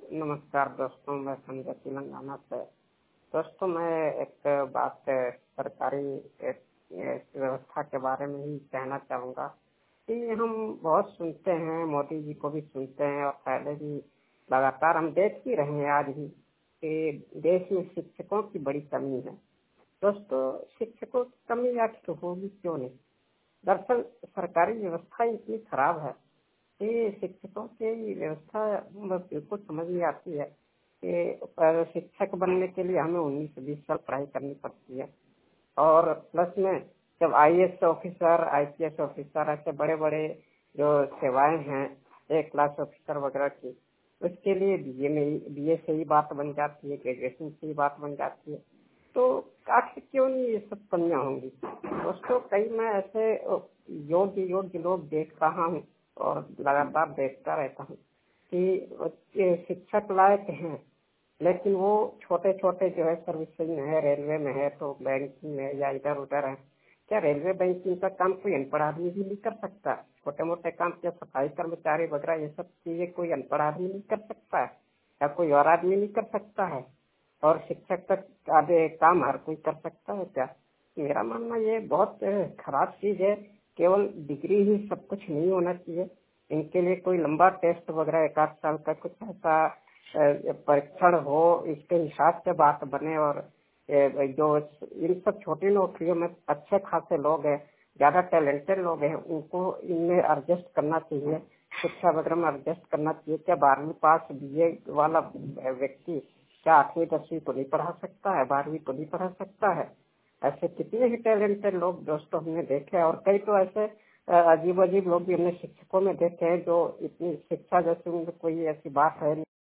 नमस्कार दोस्तों, मैं संजय तेलंगाना से। दोस्तों, मैं एक बात सरकारी एक, व्यवस्था के बारे में ही कहना चाहूँगा कि हम बहुत सुनते हैं, मोदी जी को भी सुनते हैं और पहले भी लगातार हम देख ही रहे हैं आज भी कि देश में शिक्षकों की बड़ी कमी है। दोस्तों, शिक्षकों की कमी आखिर होगी क्यों नहीं? दरअसल सरकारी व्यवस्था इतनी खराब है कि शिक्षकों की व्यवस्था बिल्कुल समझ नहीं आती है कि शिक्षक बनने के लिए हमें 19-20 साल पढ़ाई करनी पड़ती है और प्लस में जब आईएएस ऑफिसर, आईपीएस ऑफिसर, ऐसे बड़े बड़े जो सेवाएं हैं, एक क्लास ऑफिसर वगैरह की, उसके लिए बीए से ही बात बन जाती है, ग्रेजुएशन से ही बात बन जाती है। तो आखिर क्यों नहीं ये सब कमियां होंगी? दोस्तों, कई मैं ऐसे योग्य योग्य लोग देख रहा हूँ और लगातार देखता रहता हूँ कि ये शिक्षक लायक हैं, लेकिन वो छोटे छोटे जो है सर्विसिंग में है, रेलवे में है, तो बैंकिंग में या इधर उधर है। क्या रेलवे बैंकिंग का काम कोई अनपढ़ आदमी भी नहीं कर सकता? छोटे मोटे काम, क्या सफाई कर्मचारी वगैरह ये सब चीजें कोई अनपढ़ आदमी नहीं कर सकता है? या कोई और आदमी नहीं कर सकता है? और शिक्षक तक आधे काम हर कोई कर सकता है क्या? मेरा मानना ये बहुत खराब चीज है। केवल डिग्री ही सब कुछ नहीं होना चाहिए। इनके लिए कोई लंबा टेस्ट वगैरह 1 आध साल का कुछ ऐसा परीक्षण हो, इसके हिसाब से बात बने। और जो इन सब छोटी नौकरियों में अच्छे खासे लोग हैं, ज्यादा टैलेंटेड लोग हैं, उनको इनमें एडजस्ट करना चाहिए, शिक्षा वगैरह में एडजस्ट करना चाहिए। क्या 12वीं पास बीए वाला व्यक्ति क्या 8वीं 10वीं तो नहीं पढ़ा सकता है? 12वीं तो नहीं पढ़ा सकता है? ऐसे कितने ही टैलेंटेड लोग दोस्तों हमने देखे हैं और कई तो ऐसे अजीब अजीब लोग भी हमने शिक्षकों में देखे हैं जो इतनी शिक्षा जैसे उनकी कोई ऐसी बात है नहीं।